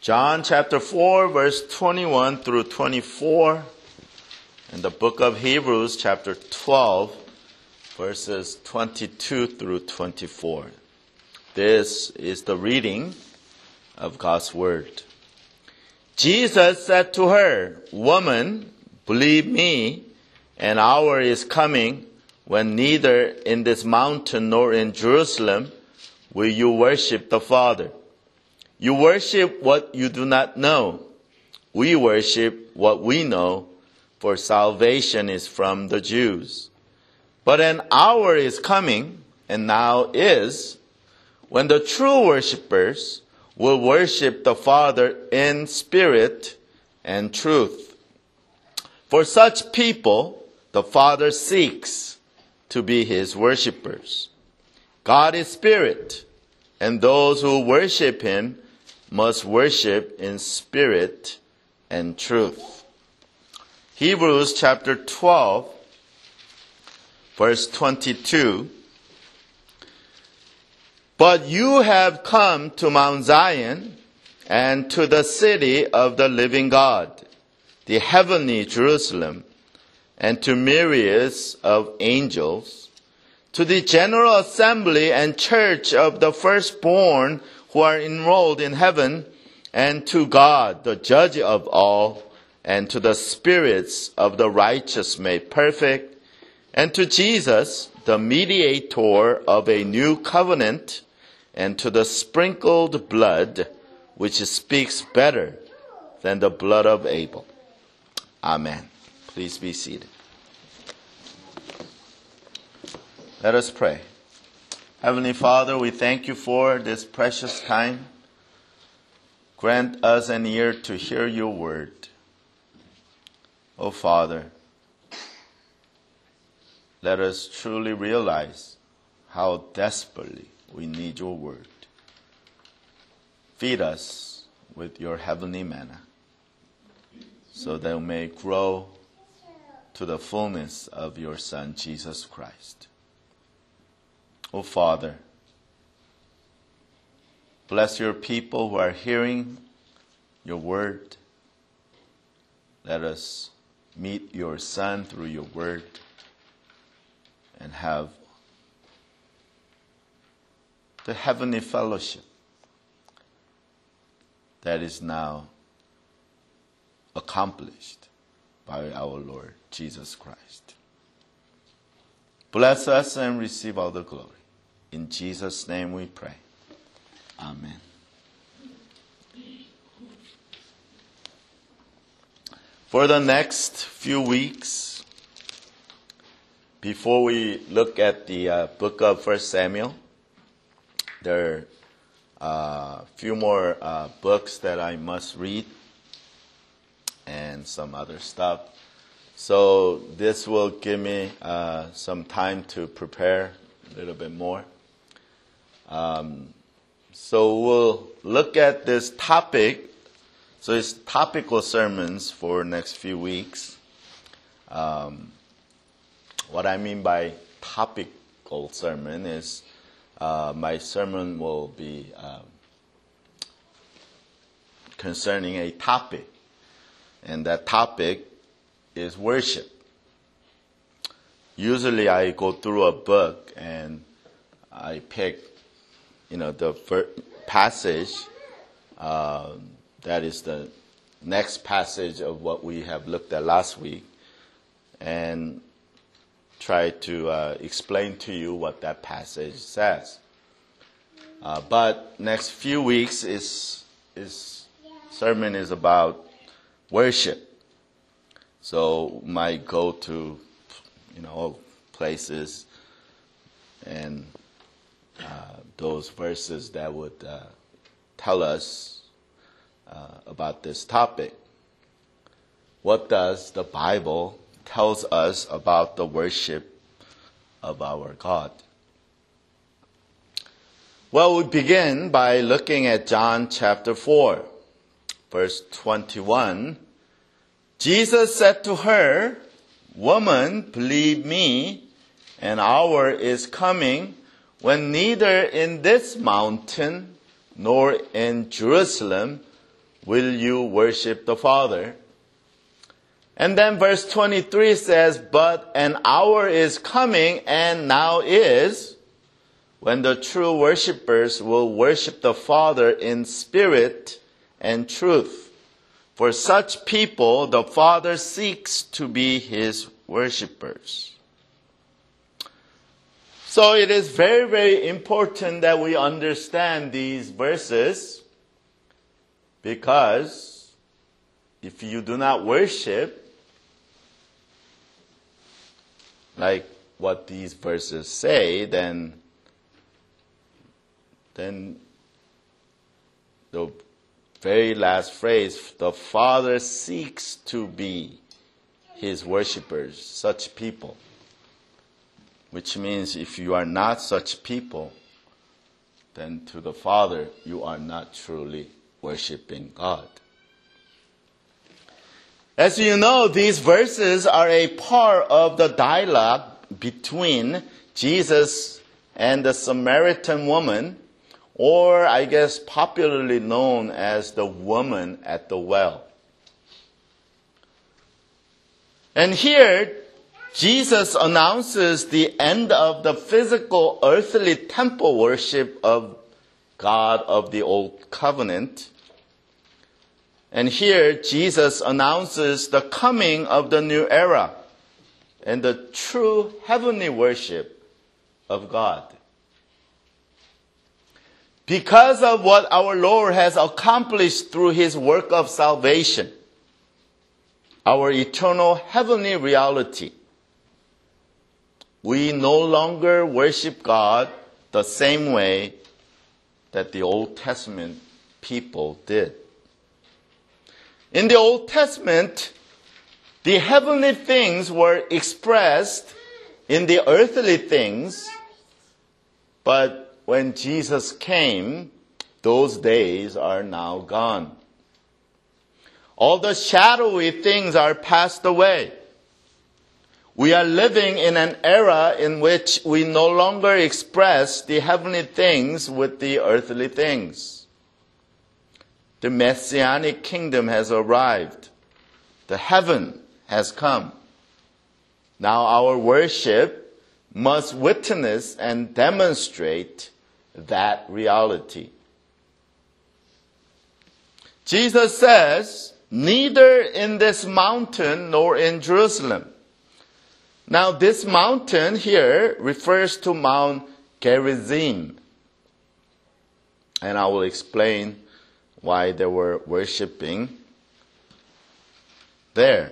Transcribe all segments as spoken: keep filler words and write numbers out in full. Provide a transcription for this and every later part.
John chapter four, verse twenty-one through twenty-four, and the book of Hebrews chapter twelve, verses twenty-two through twenty-four. This is the reading of God's word. Jesus said to her, "Woman, believe me, an hour is coming when neither in this mountain nor in Jerusalem will you worship the Father. You worship what you do not know. We worship what we know, for salvation is from the Jews. But an hour is coming, and now is, when the true worshipers will worship the Father in spirit and truth. For such people, the Father seeks to be his worshipers. God is spirit, and those who worship him must worship in spirit and truth." Hebrews chapter twelve, verse twenty-two. "But you have come to Mount Zion and to the city of the living God, the heavenly Jerusalem, and to myriads of angels, to the general assembly and church of the firstborn who are enrolled in heaven, and to God, the judge of all, and to the spirits of the righteous made perfect, and to Jesus, the mediator of a new covenant, and to the sprinkled blood, which speaks better than the blood of Abel." Amen. Please be seated. Let us pray. Heavenly Father, we thank you for this precious time. Grant us an ear to hear your word. Oh Father, let us truly realize how desperately we need your word. Feed us with your heavenly manna, so that we may grow to the fullness of your Son, Jesus Christ. Oh Father, bless your people who are hearing your word. Let us meet your Son through your word and have the heavenly fellowship that is now accomplished by our Lord Jesus Christ. Bless us and receive all the glory. In Jesus' name we pray. Amen. For the next few weeks, before we look at the uh, book of First Samuel, there are a few more uh, books that I must read and some other stuff. So this will give me uh, some time to prepare a little bit more. Um, so we'll look at this topic. So it's topical sermons for next few weeks. Um, what I mean by topical sermon is uh, my sermon will be uh, concerning a topic, and that topic is worship. Usually I go through a book and I pick, you know, the first passage uh, that is the next passage of what we have looked at last week, and try to uh, explain to you what that passage says. Uh, but next few weeks is is sermon is about worship. So might go to, you know, places and uh, those verses that would uh, tell us uh, about this topic. What does the Bible tells us about the worship of our God? Well, we begin by looking at John chapter four, verse twenty-one. Jesus said to her, "Woman, believe me, an hour is coming when neither in this mountain nor in Jerusalem will you worship the Father? And then verse twenty-three says, but an hour is coming, and now is, when the true worshipers will worship the Father in spirit and truth. For such people, the Father seeks to be his worshipers. So it is very, very important that we understand these verses, because if you do not worship, like what these verses say, then, then the very last phrase, the Father seeks to be his worshipers, such people. Which means if you are not such people, then to the Father you are not truly worshiping God. As you know, these verses are a part of the dialogue between Jesus and the Samaritan woman, or I guess popularly known as the woman at the well. And here, Jesus announces the end of the physical earthly temple worship of God of the Old Covenant. And here, Jesus announces the coming of the new era and the true heavenly worship of God. Because of what our Lord has accomplished through his work of salvation, our eternal heavenly reality, we no longer worship God the same way that the Old Testament people did. In the Old Testament, the heavenly things were expressed in the earthly things, but when Jesus came, those days are now gone. All the shadowy things are passed away. We are living in an era in which we no longer express the heavenly things with the earthly things. The Messianic kingdom has arrived. The heaven has come. Now our worship must witness and demonstrate that reality. Jesus says, neither in this mountain nor in Jerusalem. Now this mountain here refers to Mount Gerizim. And I will explain why they were worshiping there.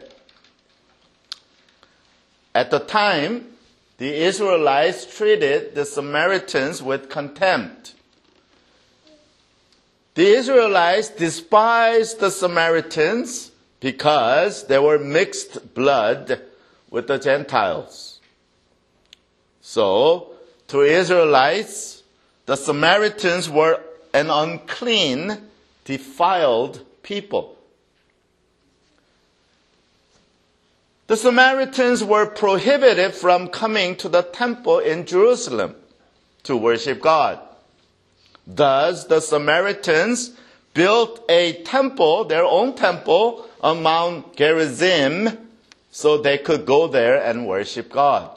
At the time, the Israelites treated the Samaritans with contempt. The Israelites despised the Samaritans because they were mixed blood with the Gentiles. So, to Israelites, the Samaritans were an unclean, defiled people. The Samaritans were prohibited from coming to the temple in Jerusalem to worship God. Thus, the Samaritans built a temple, their own temple, on Mount Gerizim, so they could go there and worship God.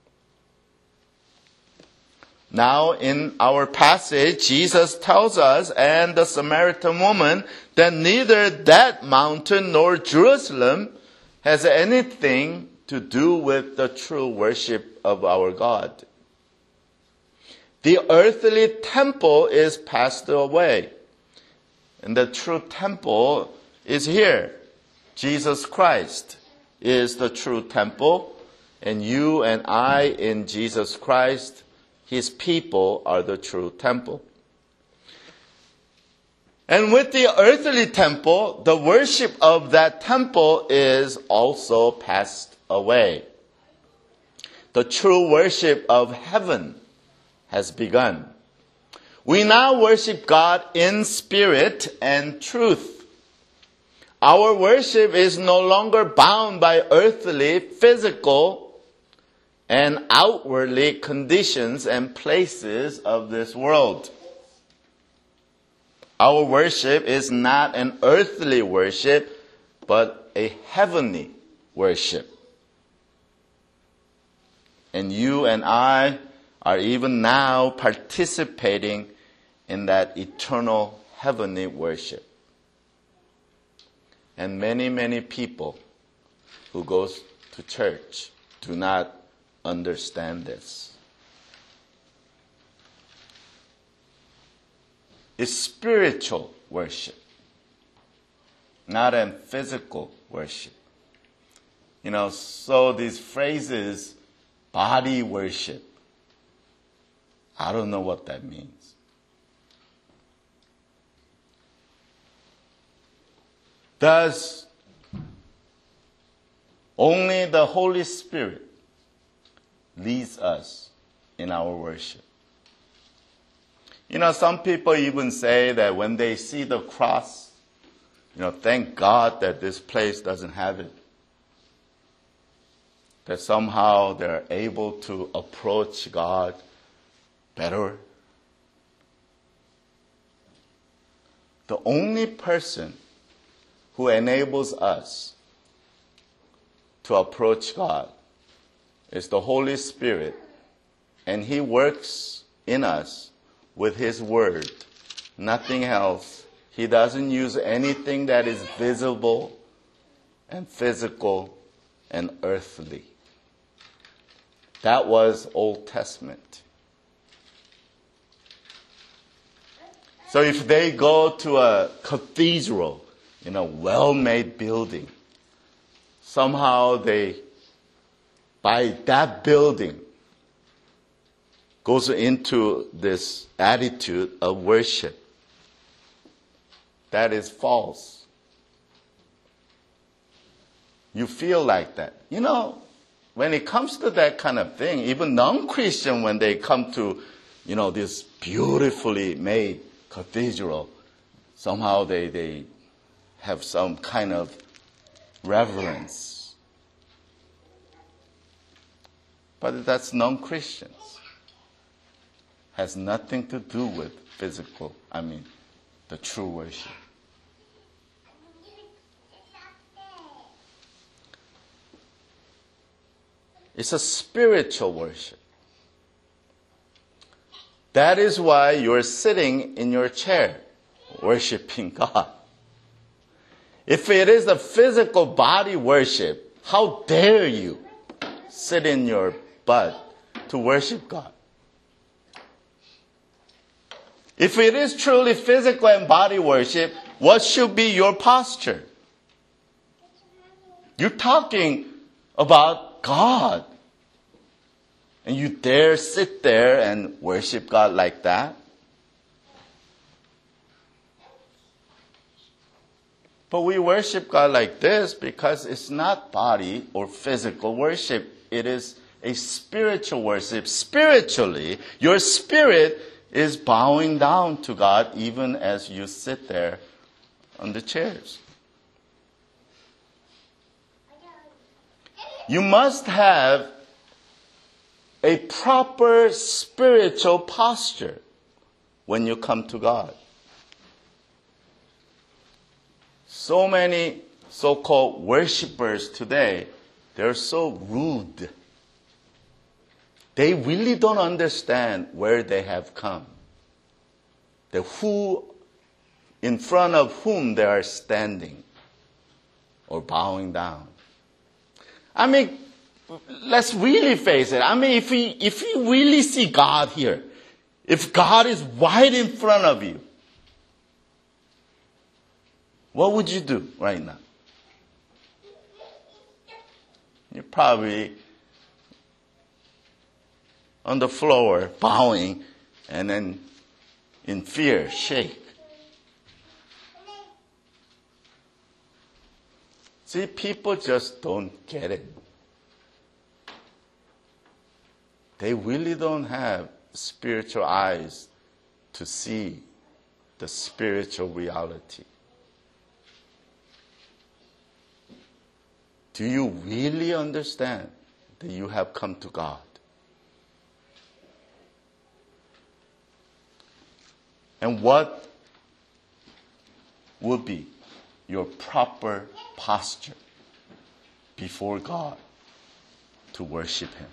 Now, in our passage, Jesus tells us and the Samaritan woman that neither that mountain nor Jerusalem has anything to do with the true worship of our God. The earthly temple is passed away, and the true temple is here. Jesus Christ is the true temple, and you and I in Jesus Christ, his people, are the true temple. And with the earthly temple, the worship of that temple is also passed away. The true worship of heaven has begun. We now worship God in spirit and truth. Our worship is no longer bound by earthly, physical, and outwardly conditions and places of this world. Our worship is not an earthly worship, but a heavenly worship. And you and I are even now participating in that eternal heavenly worship. And many, many people who go to church do not understand this. It's spiritual worship, not a physical worship. You know, so these phrases, body worship, I don't know what that means. Does only the Holy Spirit leads us in our worship? You know, some people even say that when they see the cross, you know, thank God that this place doesn't have it. That somehow they're able to approach God better. The only person who enables us to approach God is the Holy Spirit, and He works in us with His Word, nothing else. He doesn't use anything that is visible and physical and earthly. That was Old Testament. So if they go to a cathedral in a well-made building, somehow they, by that building, goes into this attitude of worship. That is false. You feel like that. You know, when it comes to that kind of thing, even non-Christian, when they come to, you know, this beautifully made cathedral, somehow they, they have some kind of reverence. But that's non-Christians. Has nothing to do with physical, I mean, the true worship. It's a spiritual worship. That is why you're sitting in your chair worshiping God. If it is a physical body worship, how dare you sit in your butt to worship God? If it is truly physical and body worship, what should be your posture? You're talking about God. And you dare sit there and worship God like that? But we worship God like this because it's not body or physical worship. It is a spiritual worship. Spiritually, your spirit is bowing down to God even as you sit there on the chairs. You must have a proper spiritual posture when you come to God. So many so-called worshipers today, they're so rude. They really don't understand where they have come. The who, in front of whom they are standing or bowing down. I mean, let's really face it. I mean, if we, if you really see God here, if God is right in front of you, what would you do right now? You're probably on the floor, bowing, and then in fear, shake. See, people just don't get it. They really don't have spiritual eyes to see the spiritual reality. Do you really understand that you have come to God? And what would be your proper posture before God to worship Him.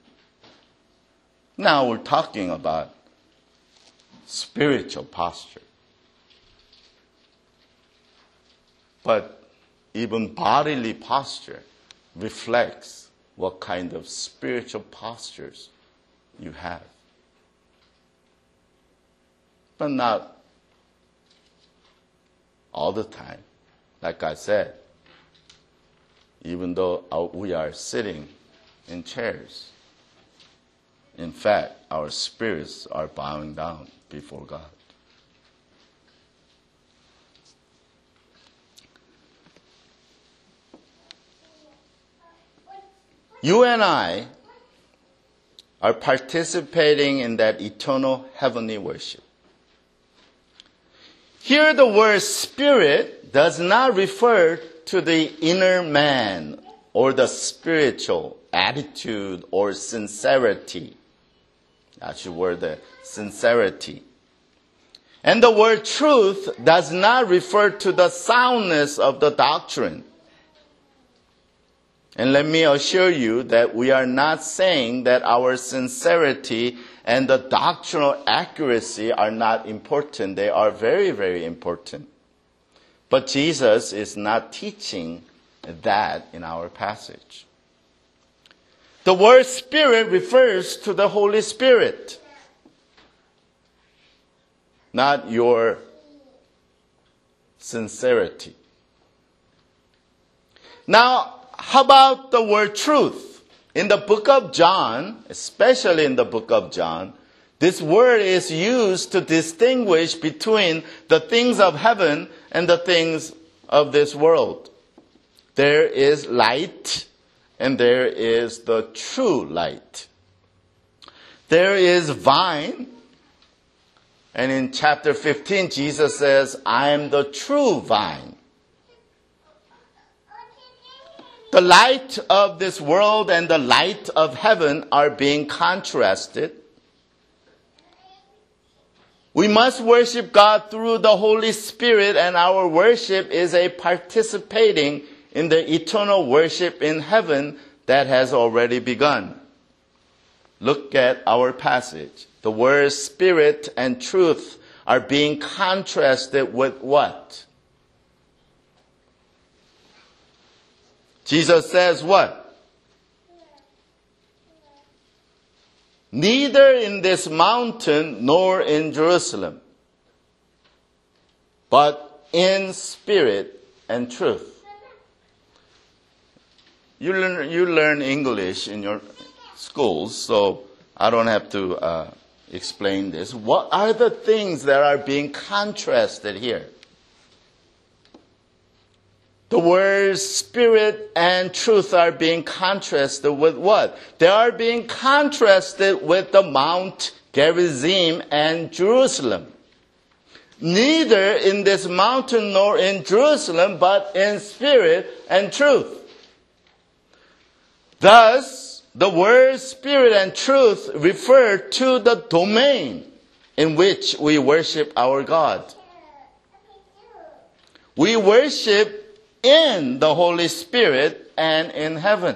Now we're talking about spiritual posture. But even bodily posture reflects what kind of spiritual postures you have. But not all the time. Like I said, even though we are sitting in chairs, in fact, our spirits are bowing down before God. You and I are participating in that eternal heavenly worship. Here the word spirit does not refer to the inner man or the spiritual attitude or sincerity. That's the word, the sincerity. And the word truth does not refer to the soundness of the doctrine. And let me assure you that we are not saying that our sincerity and the doctrinal accuracy are not important. They are very, very important. But Jesus is not teaching that in our passage. The word Spirit refers to the Holy Spirit, not your sincerity. Now, how about the word truth? In the book of John, especially in the book of John, this word is used to distinguish between the things of heaven and the things of this world. There is light and there is the true light. There is vine, and in chapter fifteen, Jesus says, I am the true vine. The light of this world and the light of heaven are being contrasted. We must worship God through the Holy Spirit, and our worship is a participating in the eternal worship in heaven that has already begun. Look at our passage. The words spirit and truth are being contrasted with what? Jesus says what? Neither in this mountain nor in Jerusalem, but in spirit and truth. You learn, you learn English in your schools, so I don't have to uh, explain this. What are the things that are being contrasted here? The words spirit and truth are being contrasted with what? They are being contrasted with the Mount Gerizim and Jerusalem. Neither in this mountain nor in Jerusalem, but in spirit and truth. Thus, the words spirit and truth refer to the domain in which we worship our God. We worship in the Holy Spirit and in heaven.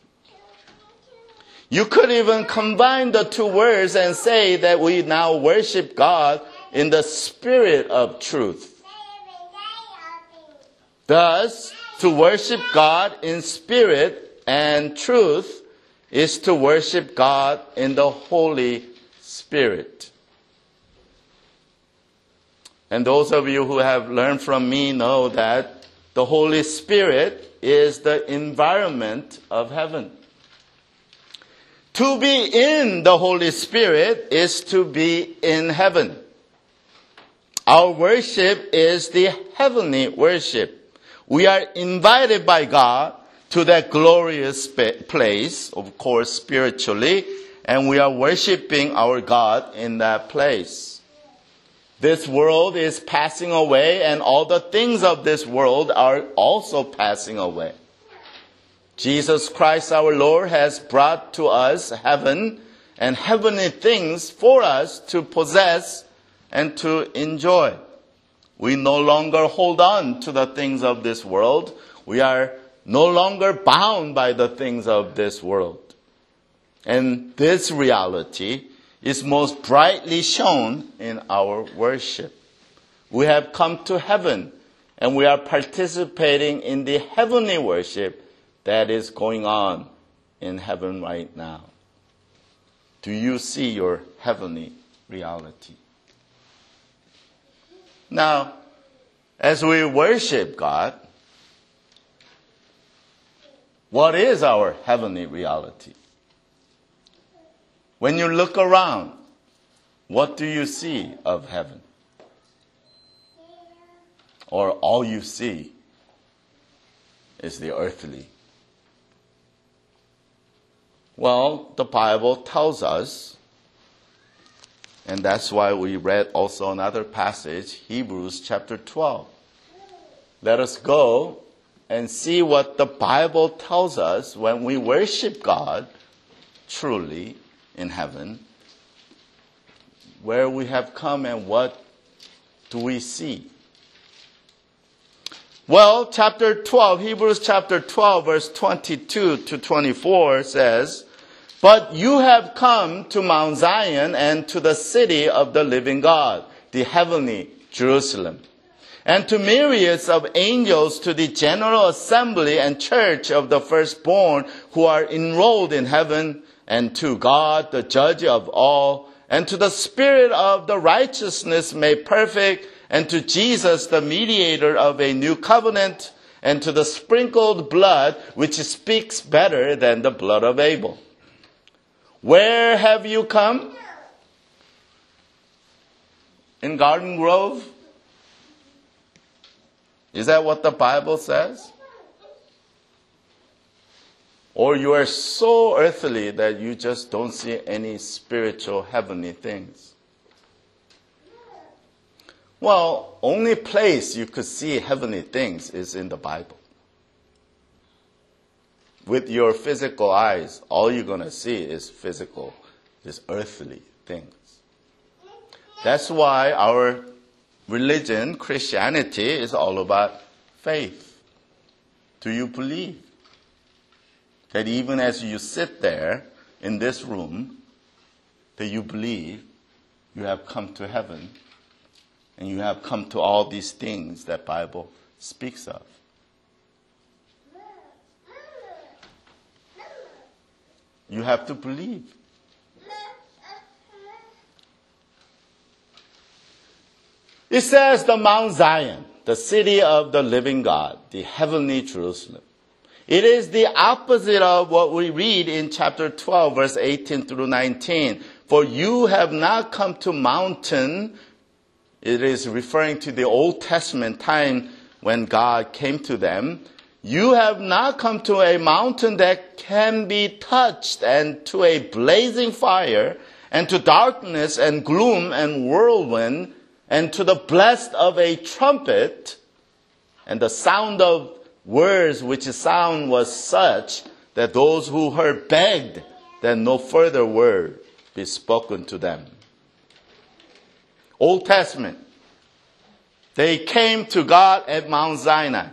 You could even combine the two words and say that we now worship God in the spirit of truth. Thus, to worship God in spirit and truth is to worship God in the Holy Spirit. And those of you who have learned from me know that the Holy Spirit is the environment of heaven. To be in the Holy Spirit is to be in heaven. Our worship is the heavenly worship. We are invited by God to that glorious place, of course, spiritually, and we are worshiping our God in that place. This world is passing away, and all the things of this world are also passing away. Jesus Christ our Lord has brought to us heaven and heavenly things for us to possess and to enjoy. We no longer hold on to the things of this world. We are no longer bound by the things of this world. And this reality is most brightly shown in our worship. We have come to heaven, and we are participating in the heavenly worship that is going on in heaven right now. Do you see your heavenly reality? Now, as we worship God, what is our heavenly reality? When you look around, what do you see of heaven? Or all you see is the earthly? Well, the Bible tells us, and that's why we read also another passage, Hebrews chapter twelve. Let us go and see what the Bible tells us when we worship God truly in heaven, where we have come and what do we see. Well, chapter twelve, Hebrews chapter twelve, verse twenty-two to twenty-four says, "But you have come to Mount Zion and to the city of the living God, the heavenly Jerusalem, and to myriads of angels, to the general assembly and church of the firstborn who are enrolled in heaven, and to God, the judge of all, and to the Spirit of the righteousness made perfect, and to Jesus, the mediator of a new covenant, and to the sprinkled blood, which speaks better than the blood of Abel. Where have you come? In Garden Grove? Is that what the Bible says? Or you are so earthly that you just don't see any spiritual heavenly things? Well, only place you could see heavenly things is in the Bible. With your physical eyes, all you're going to see is physical, is earthly things. That's why our religion, Christianity, is all about faith. Do you believe that even as you sit there in this room, that you believe you have come to heaven and you have come to all these things that Bible speaks of? You have to believe. It says the Mount Zion, the city of the living God, the heavenly Jerusalem. It is the opposite of what we read in chapter twelve, verse eighteen through nineteen. For you have not come to mountain. It is referring to the Old Testament time when God came to them. You have not come to a mountain that can be touched, and to a blazing fire, and to darkness and gloom and whirlwind, and to the blast of a trumpet, and the sound of words, which sound was such that those who heard begged that no further word be spoken to them. Old Testament. They came to God at Mount Sinai.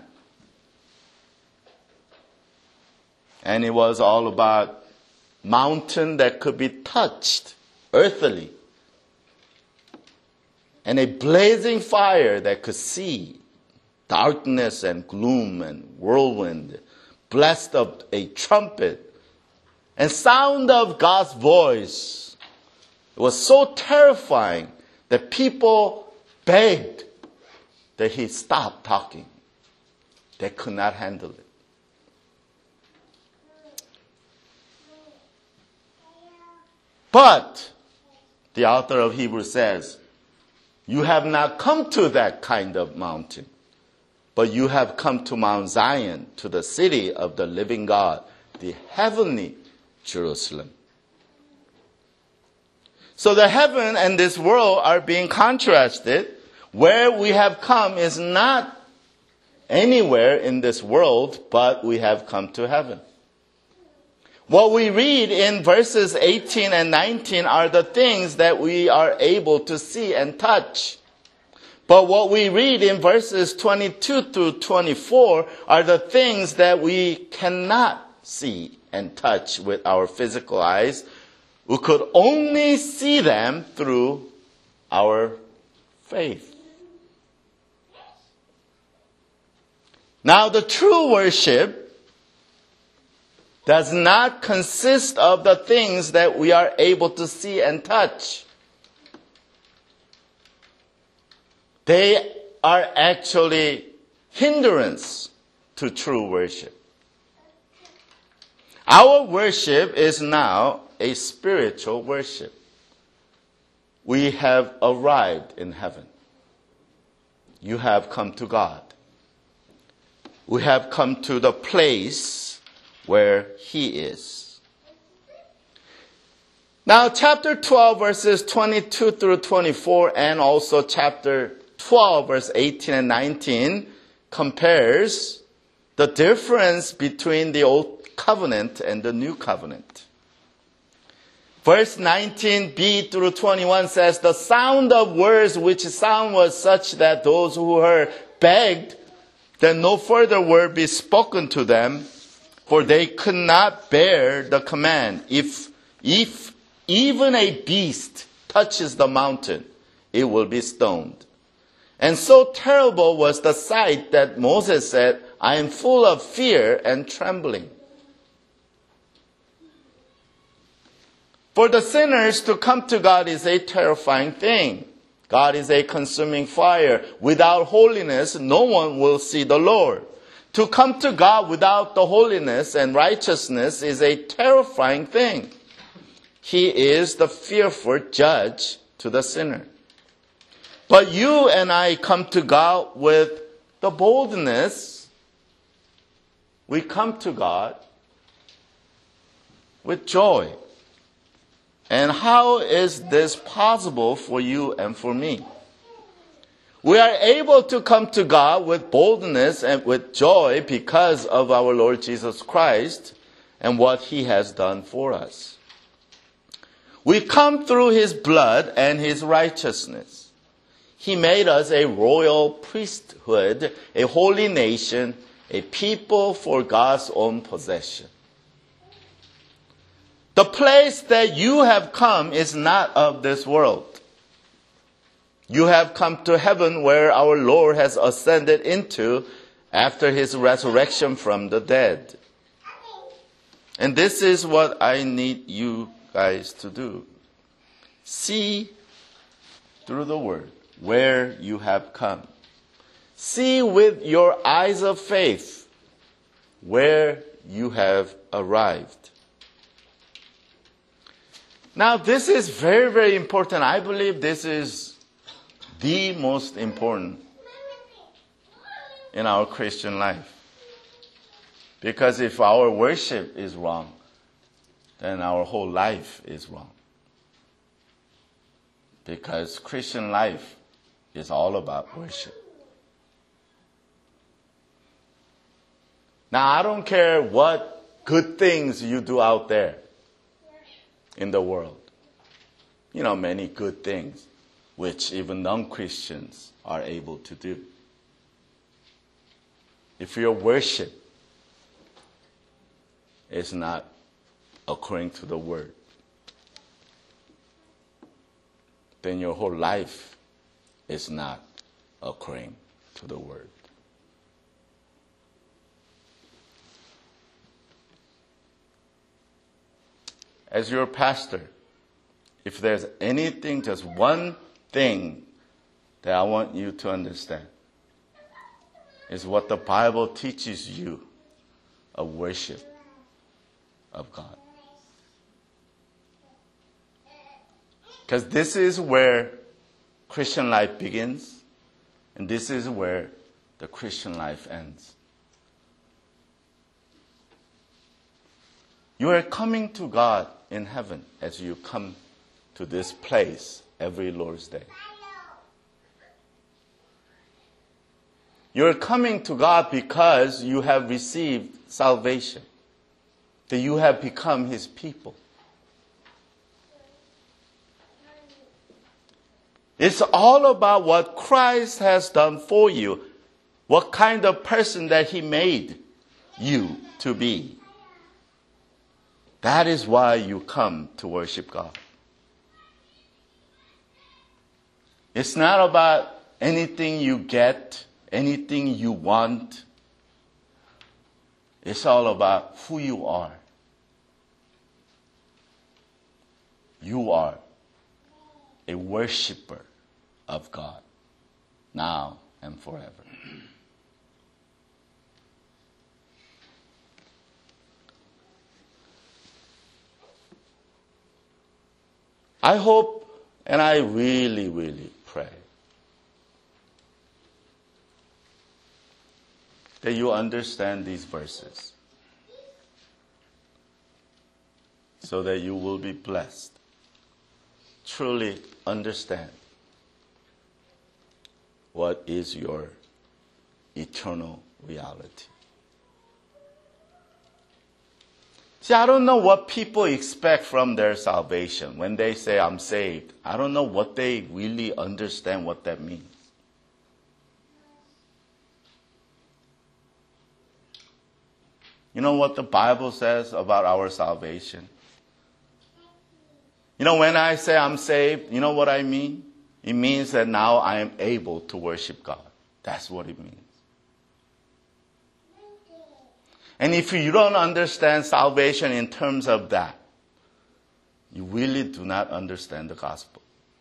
And it was all about mountain that could be touched earthly, and a blazing fire that could see, darkness and gloom and whirlwind, blast of a trumpet, and sound of God's voice. It was so terrifying that people begged that he stop talking. They could not handle it. But the author of Hebrews says, you have not come to that kind of mountain, but you have come to Mount Zion, to the city of the living God, the heavenly Jerusalem. So the heaven and this world are being contrasted. Where we have come is not anywhere in this world, but we have come to heaven. What we read in verses eighteen and nineteen are the things that we are able to see and touch. But what we read in verses twenty-two through twenty-four are the things that we cannot see and touch with our physical eyes. We could only see them through our faith. Now, the true worship does not consist of the things that we are able to see and touch. They are actually hindrance to true worship. Our worship is now a spiritual worship. We have arrived in heaven. You have come to God. We have come to the place where He is. Now, chapter twelve, verses twenty-two through twenty-four, and also chapter twelve, verse eighteen and nineteen, compares the difference between the Old Covenant and the New Covenant. Verse nineteen b through twenty-one says, the sound of words which sound was such that those who heard begged that no further word be spoken to them, for they could not bear the command. If, if even a beast touches the mountain, it will be stoned. And so terrible was the sight that Moses said, I am full of fear and trembling. For the sinners to come to God is a terrifying thing. God is a consuming fire. Without holiness, no one will see the Lord. To come to God without the holiness and righteousness is a terrifying thing. He is the fearful judge to the sinner. But you and I come to God with the boldness. We come to God with joy. And how is this possible for you and for me? We are able to come to God with boldness and with joy because of our Lord Jesus Christ and what He has done for us. We come through His blood and His righteousness. He made us a royal priesthood, a holy nation, a people for God's own possession. The place that you have come is not of this world. You have come to heaven where our Lord has ascended into after His resurrection from the dead. And this is what I need you guys to do. See through the Word where you have come. See with your eyes of faith where you have arrived. Now, this is very, very important. I believe this is the most important in our Christian life. Because if our worship is wrong, then our whole life is wrong. Because Christian life is all about worship. Now, I don't care what good things you do out there in the world. You know, many good things which even non-Christians are able to do. If your worship is not according to the Word, then your whole life is not according to the Word. As your pastor, if there's anything, just one thing that I want you to understand, is what the Bible teaches you of worship of God. Because this is where Christian life begins, and this is where the Christian life ends. You are coming to God in heaven as you come to this place every Lord's Day. You're coming to God because you have received salvation, that you have become His people. It's all about what Christ has done for you, what kind of person that he made you to be. That is why you come to worship God. It's not about anything you get, anything you want. It's all about who you are. You are a worshiper of God, now and forever. I hope, and I really, really pray that you understand these verses so that you will be blessed. Truly understand what is your eternal reality. See, I don't know what people expect from their salvation. When they say, I'm saved, I don't know what they really understand what that means. You know what the Bible says about our salvation? You know, when I say I'm saved, you know what I mean? It means that now I am able to worship God. That's what it means. And if you don't understand salvation in terms of that, you really do not understand the gospel.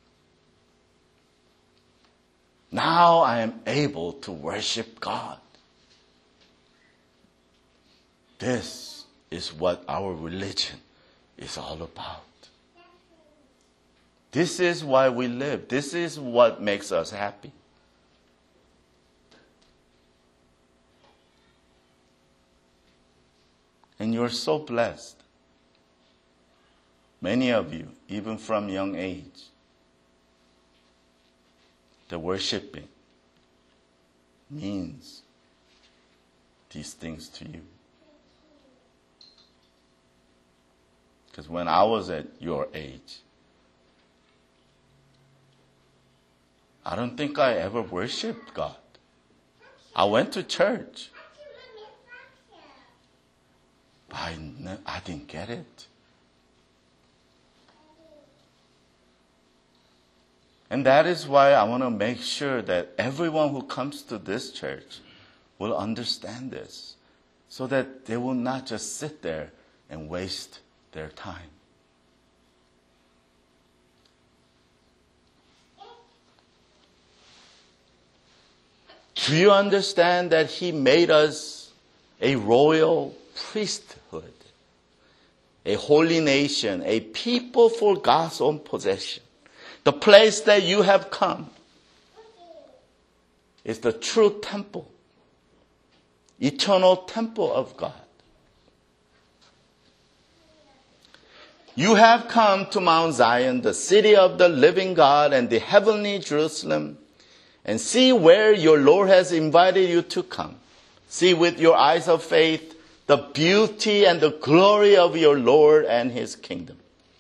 Now I am able to worship God. This is what our religion is all about. This is why we live. This is what makes us happy. And you're so blessed. Many of you, even from young age, the worshiping means these things to you. Because when I was at your age, I don't think I ever worshiped God. I went to church. But I, I didn't get it. And that is why I want to make sure that everyone who comes to this church will understand this, so that they will not just sit there and waste their time. Do you understand that he made us a royal priesthood, a holy nation, a people for God's own possession? The place that you have come is the true temple, eternal temple of God. You have come to Mount Zion, the city of the living God and the heavenly Jerusalem, and see where your Lord has invited you to come. See with your eyes of faith the beauty and the glory of your Lord and his kingdom.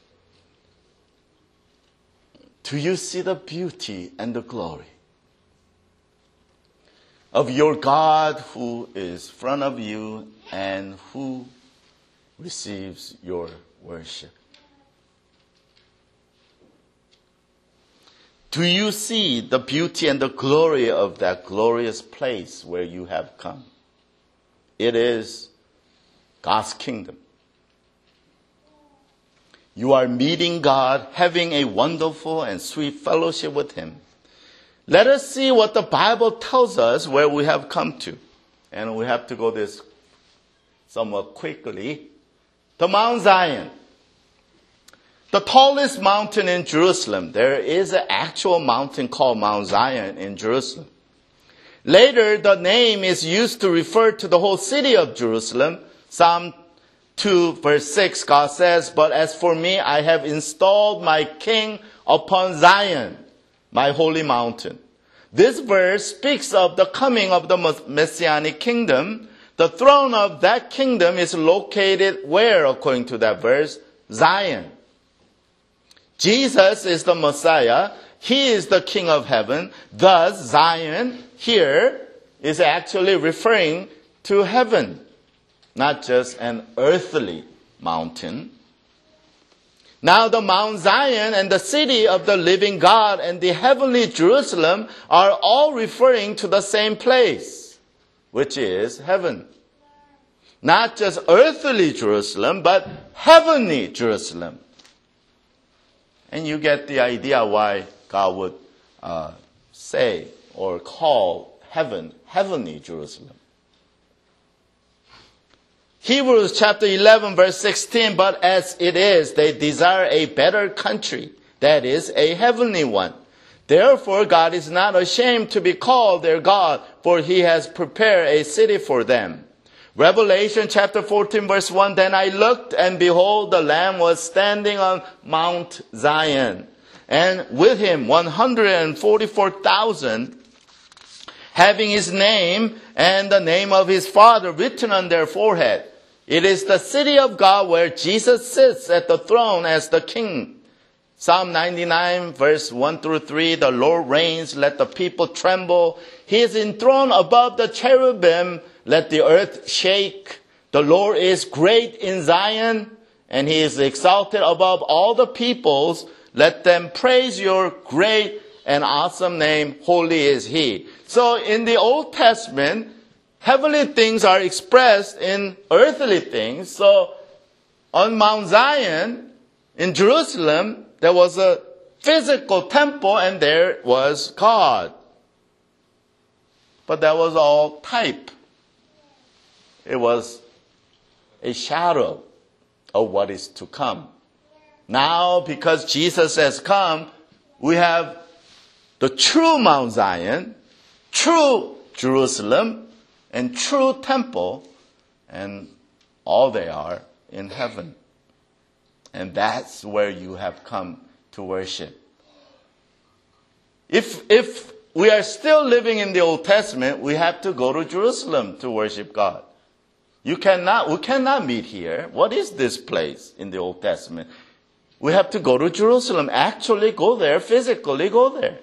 Do you see the beauty and the glory of your God who is in front of you and who receives your worship? Do you see the beauty and the glory of that glorious place where you have come? It is God's kingdom. You are meeting God, having a wonderful and sweet fellowship with him. Let us see what the Bible tells us where we have come to. And we have to go this somewhat quickly. To Mount Zion, the tallest mountain in Jerusalem. There is an actual mountain called Mount Zion in Jerusalem. Later, the name is used to refer to the whole city of Jerusalem. Psalm two verse six, God says, "But as for me, I have installed my king upon Zion, my holy mountain." This verse speaks of the coming of the Messianic kingdom. The throne of that kingdom is located where, according to that verse? Zion. Jesus is the Messiah. he is the King of heaven. Thus, Zion here is actually referring to heaven, not just an earthly mountain. Now the Mount Zion and the city of the living God and the heavenly Jerusalem are all referring to the same place, which is heaven. Not just earthly Jerusalem, but heavenly Jerusalem. And you get the idea why God would uh, say or call heaven, heavenly Jerusalem. Hebrews chapter eleven verse sixteen, but as it is, they desire a better country, that is, a heavenly one. Therefore, God is not ashamed to be called their God, for he has prepared a city for them. Revelation chapter fourteen verse one, then I looked, and behold, the Lamb was standing on Mount Zion, and with him one hundred forty-four thousand, having his name and the name of his Father written on their forehead. It is the city of God where Jesus sits at the throne as the King. Psalm ninety-nine verse one through three, the Lord reigns, let the people tremble. He is enthroned above the cherubim, let the earth shake. The Lord is great in Zion, and he is exalted above all the peoples. Let them praise your great and awesome name. Holy is he. So in the Old Testament, heavenly things are expressed in earthly things. So on Mount Zion, in Jerusalem, there was a physical temple and there was God. But that was all type. It was a shadow of what is to come. Now, because Jesus has come, we have the true Mount Zion, true Jerusalem, and true temple, and all they are in heaven. And that's where you have come to worship. If, if we are still living in the Old Testament, we have to go to Jerusalem to worship God. You cannot, we cannot meet here. What is this place in the Old Testament? We have to go to Jerusalem. Actually go there, physically go there.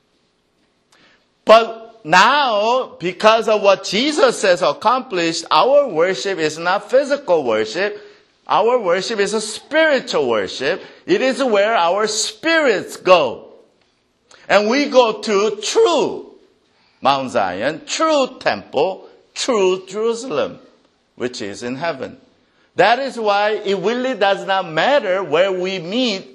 But now, because of what Jesus has accomplished, our worship is not physical worship. Our worship is a spiritual worship. It is where our spirits go. And we go to true Mount Zion, true temple, true Jerusalem, which is in heaven. That is why it really does not matter where we meet.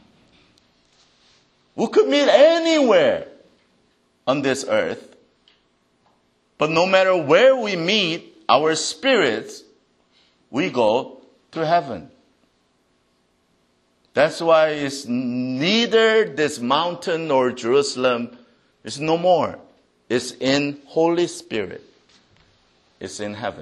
We could meet anywhere on this earth. But no matter where we meet, our spirits, we go to heaven. That's why it's neither this mountain nor Jerusalem. It's no more. It's in Holy Spirit. It's in heaven.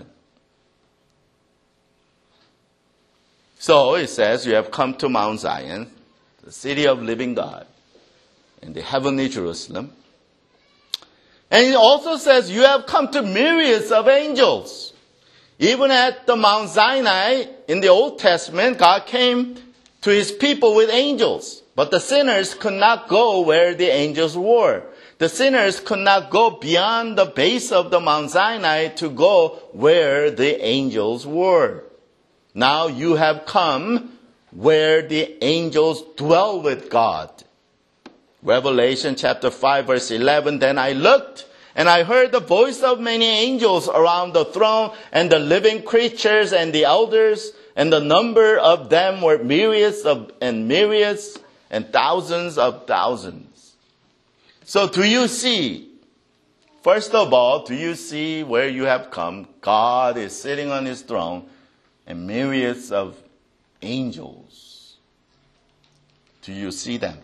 So it says, you have come to Mount Zion, the city of living God, in the heavenly Jerusalem. And it also says, you have come to myriads of angels. Even at the Mount Sinai, in the Old Testament, God came to his people with angels. But the sinners could not go where the angels were. The sinners could not go beyond the base of the Mount Sinai to go where the angels were. Now you have come where the angels dwell with God. Revelation chapter five verse eleven, then I looked and I heard the voice of many angels around the throne and the living creatures and the elders, and the number of them were myriads of, and myriads and thousands of thousands. So do you see, first of all, do you see where you have come? God is sitting on his throne and myriads of angels. Do you see them?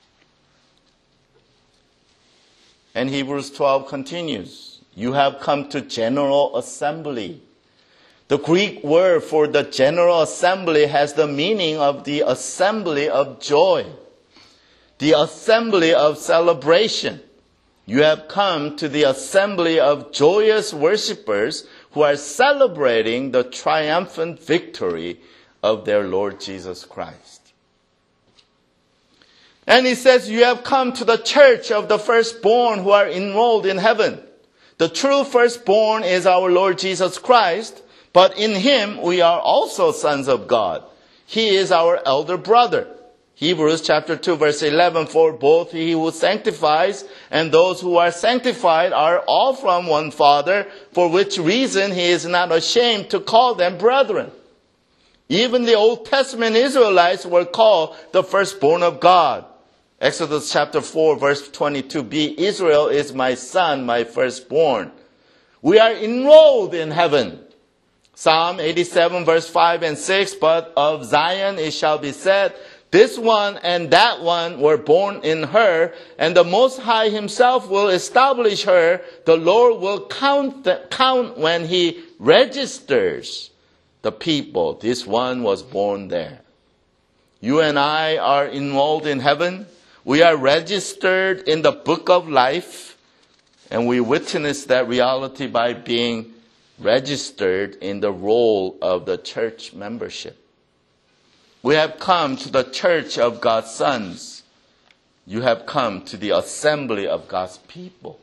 And Hebrews twelve continues, you have come to general assembly. The Greek word for the general assembly has the meaning of the assembly of joy, the assembly of celebration. You have come to the assembly of joyous worshipers who are celebrating the triumphant victory of their Lord Jesus Christ. And he says, you have come to the church of the firstborn who are enrolled in heaven. The true firstborn is our Lord Jesus Christ, but in him we are also sons of God. He is our elder brother. Hebrews chapter two verse eleven, for both he who sanctifies and those who are sanctified are all from one Father, for which reason he is not ashamed to call them brethren. Even the Old Testament Israelites were called the firstborn of God. Exodus chapter four verse twenty-two b, Israel is my son, my firstborn. We are enrolled in heaven. Psalm eighty-seven verse five and six, but of Zion it shall be said, this one and that one were born in her, and the Most High himself will establish her. The Lord will count, the, count when he registers the people. This one was born there. You and I are enrolled in heaven. We are registered in the book of life, and we witness that reality by being registered in the roll of the church membership. We have come to the church of God's sons. You have come to the assembly of God's people.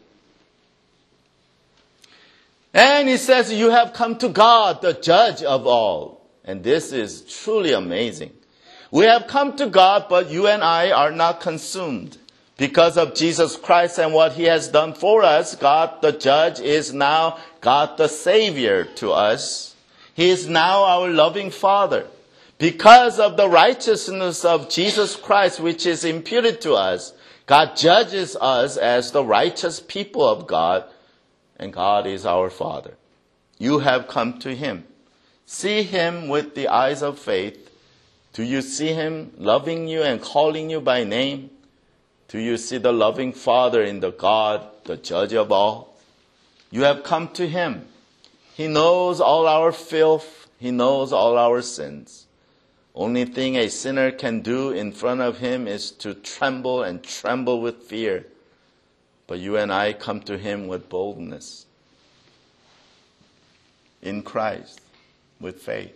And he says, you have come to God, the judge of all. And this is truly amazing. We have come to God, but you and I are not consumed. Because of Jesus Christ and what he has done for us, God the judge is now God the Savior to us. He is now our loving Father. Because of the righteousness of Jesus Christ, which is imputed to us, God judges us as the righteous people of God, and God is our Father. You have come to him. See him with the eyes of faith. Do you see him loving you and calling you by name? Do you see the loving Father in the God, the judge of all? You have come to him. He knows all our filth. He knows all our sins. Only thing a sinner can do in front of him is to tremble and tremble with fear. But you and I come to him with boldness. In Christ, with faith.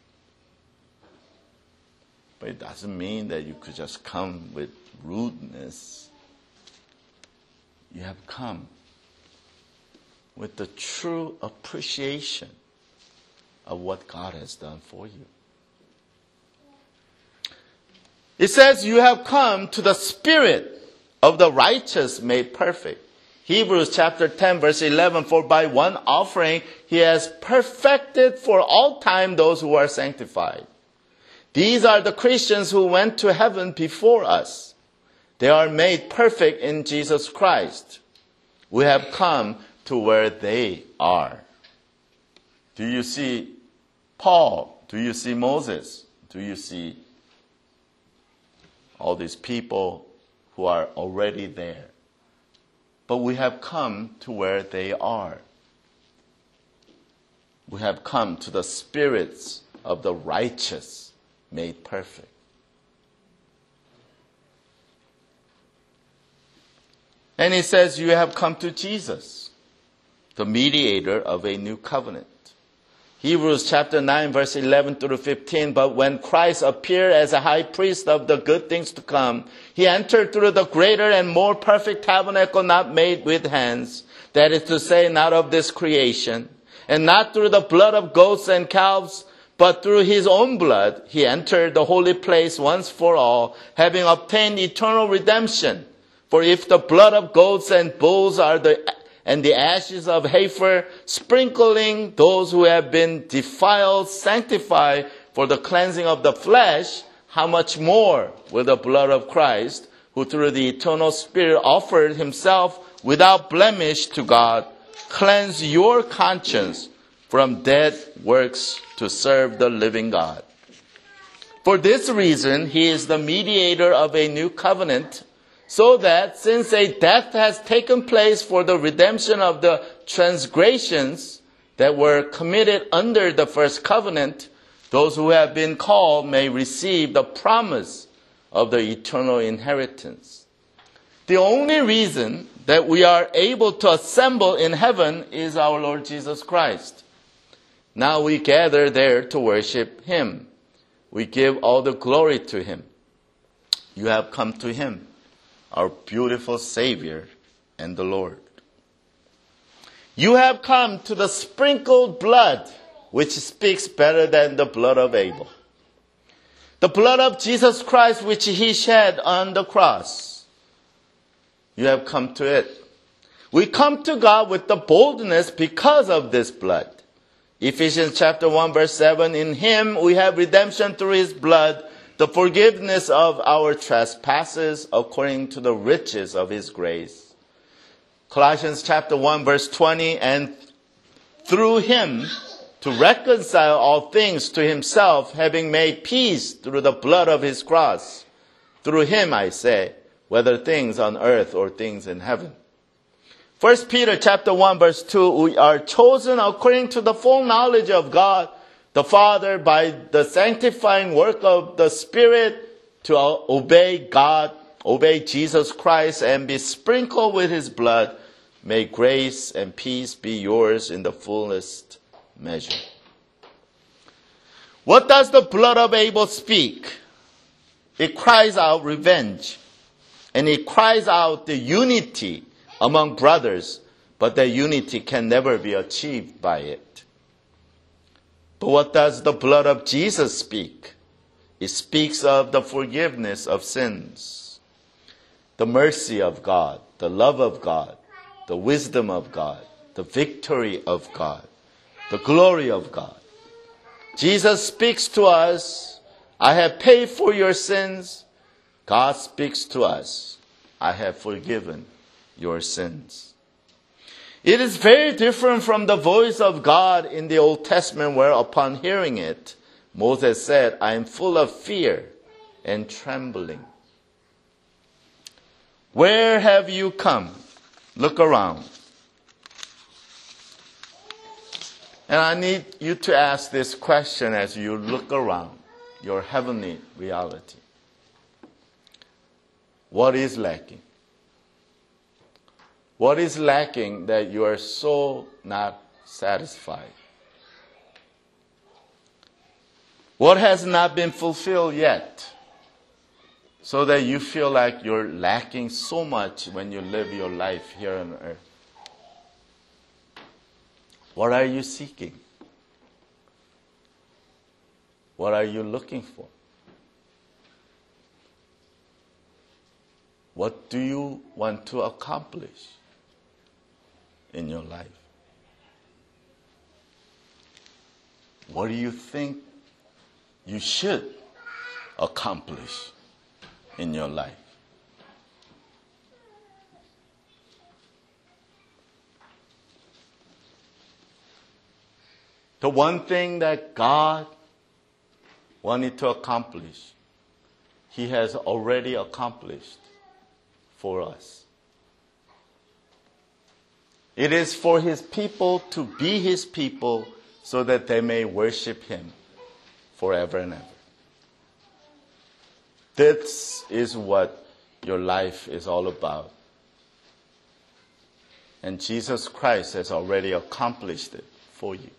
But it doesn't mean that you could just come with rudeness. You have come with the true appreciation of what God has done for you. It says, you have come to the Spirit of the righteous made perfect. Hebrews chapter ten verse eleven, for by one offering he has perfected for all time those who are sanctified. These are the Christians who went to heaven before us. They are made perfect in Jesus Christ. We have come to where they are. Do you see Paul? Do you see Moses? Do you see all these people who are already there? But we have come to where they are. We have come to the spirits of the righteous made perfect. And he says, you have come to Jesus, the mediator of a new covenant. Hebrews chapter nine verse eleven through fifteen, but when Christ appeared as a high priest of the good things to come, he entered through the greater and more perfect tabernacle not made with hands, that is to say, not of this creation, and not through the blood of goats and calves, but through his own blood he entered the holy place once for all, having obtained eternal redemption. For if the blood of goats and bulls are the and the ashes of heifer, sprinkling those who have been defiled, sanctify for the cleansing of the flesh, how much more will the blood of Christ, who through the eternal Spirit offered himself without blemish to God, cleanse your conscience from dead works to serve the living God. For this reason, he is the mediator of a new covenant, so that since a death has taken place for the redemption of the transgressions that were committed under the first covenant, those who have been called may receive the promise of the eternal inheritance. The only reason that we are able to assemble in heaven is our Lord Jesus Christ. Now we gather there to worship him. We give all the glory to him. You have come to him, our beautiful Savior and the Lord. You have come to the sprinkled blood, which speaks better than the blood of Abel. The blood of Jesus Christ, which he shed on the cross. You have come to it. We come to God with the boldness because of this blood. Ephesians chapter one verse seven, in him we have redemption through his blood, the forgiveness of our trespasses according to the riches of his grace. Colossians chapter one verse twenty, and through him to reconcile all things to himself, having made peace through the blood of his cross. Through him, I say, whether things on earth or things in heaven. First Peter chapter one verse two, we are chosen according to the full knowledge of God the Father by the sanctifying work of the Spirit to obey God, obey Jesus Christ, and be sprinkled with his blood. May grace and peace be yours in the fullest measure. What does the blood of Abel speak? It cries out revenge, and it cries out the unity among brothers, but that unity can never be achieved by it. But what does the blood of Jesus speak? It speaks of the forgiveness of sins, the mercy of God, the love of God, the wisdom of God, the victory of God, the glory of God. Jesus speaks to us, I have paid for your sins. God speaks to us, I have forgiven your sins. It is very different from the voice of God in the Old Testament, where upon hearing it, Moses said, I am full of fear and trembling. Where have you come? Look around. And I need you to ask this question as you look around your heavenly reality. What is lacking? What is lacking that you are so not satisfied? What has not been fulfilled yet, so that you feel like you're lacking so much when you live your life here on earth? What are you seeking? What are you looking for? What do you want to accomplish in your life? What do you think you should accomplish in your life? The one thing that God wanted to accomplish, he has already accomplished for us. It is for his people to be his people so that they may worship him forever and ever. This is what your life is all about. And Jesus Christ has already accomplished it for you.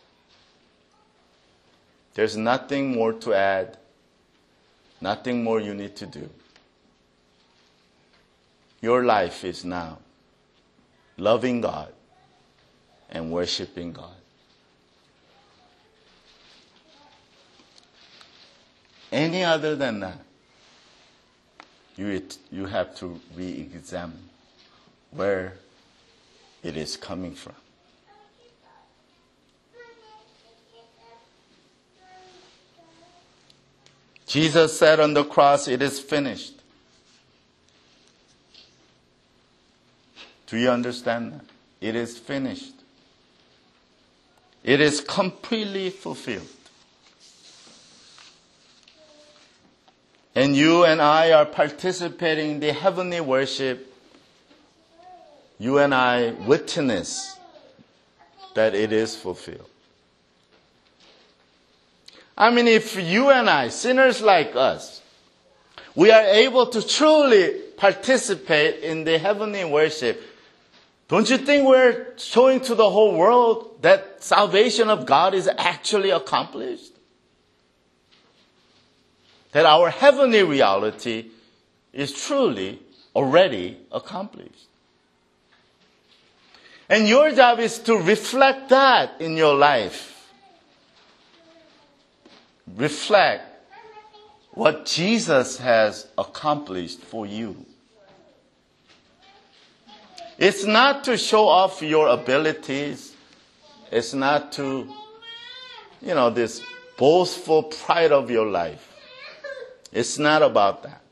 There's nothing more to add, nothing more you need to do. Your life is now loving God and worshiping God. Any other than that, you, you have to re-examine where it is coming from. Jesus said on the cross, it is finished. Do you understand that? It is finished. It is completely fulfilled. And you and I are participating in the heavenly worship. You and I witness that it is fulfilled. I mean, if you and I, sinners like us, we are able to truly participate in the heavenly worship, don't you think we're showing to the whole world that salvation of God is actually accomplished? That our heavenly reality is truly already accomplished. And your job is to reflect that in your life. Reflect what Jesus has accomplished for you. It's not to show off your abilities. It's not to, you know, this boastful pride of your life. It's not about that.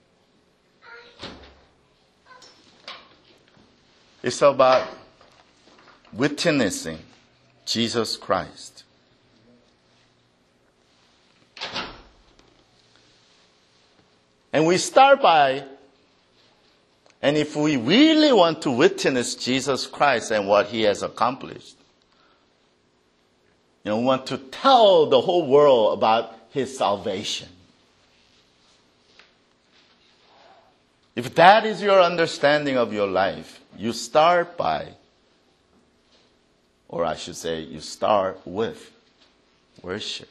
It's about witnessing Jesus Christ. And we start by, and if we really want to witness Jesus Christ and what he has accomplished, you know, we want to tell the whole world about his salvation. If that is your understanding of your life, you start by, or I should say, you start with worship.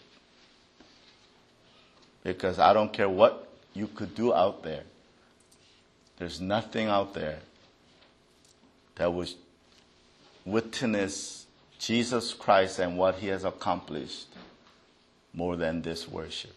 Because I don't care what you could do out there. There's nothing out there that would witness Jesus Christ and what he has accomplished more than this worship.